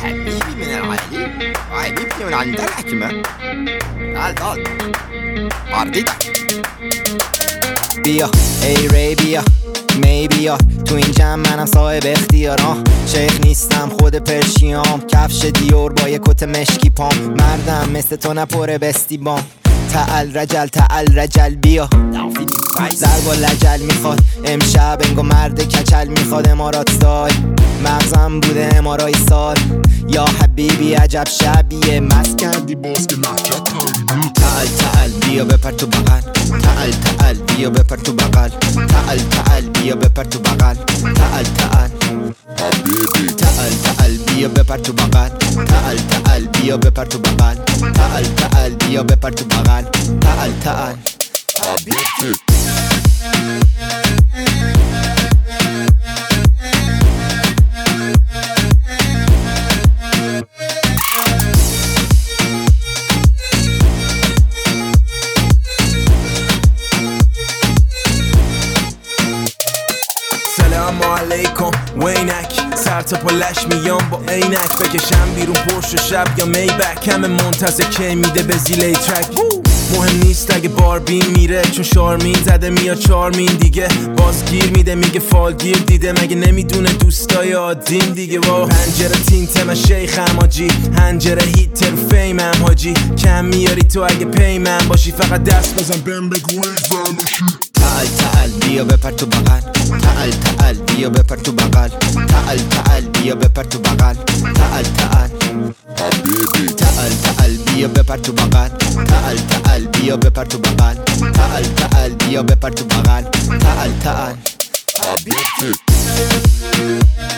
حبيبي من العلي وعجبني من عند الحكمة. تعال عرضيتك بیا ای ری بیا می بیا تو این جمع منم صاحب اختیارم. شیخ نیستم خود پرشیام، کفش دیور با یک کت مشکی پام. مردم مثل تو نپره بستی بام. تعال رجل بیا ضرب و لجل میخواد امشب انگو مرد کچل میخواد. امارات سای مغزم بوده امارای سال. یا حبیبی عجب شبیه مست کردی باز که لحجت تعال بیا بپر تو بغل. تعال بیا بپر تو بغل. تعال بیا بپر تو بغل. تعال حبیبی تعال بیا بپر تو بغل. تعال بیا بپر تو بغل. تعال بیا بپر تو بغل. تعال حبیبی سلام علیکم وینک سر تا پلش میام با عینک. بکشم بیرون پرش و شب یا میبک. همه منتظر کی میده به زیلی ترک. مهم نیست اگه باربین میره چون شارمین زده میاد چارمین دیگه. بازگیر میده میگه فالگیر دیده. مگه نمیدونه دوستای عادیم دیگه. وا پنجره تینت من شیخم حاجی. هنجره هیتر و فیمم حاجی. کم میاری تو اگه پیمم باشی. فقط دست بزن بهم بگو ای زنشی. تعال بیا بپر تو بغل. تعال بیا بپر تو بغل. تعال بیا بپر تو بغل. تعال حبیبی تعال بیا بپر تو بغل. تعال بیا بپر تو بغل. تعال بیا بپر تو بغل. تعال حبیبی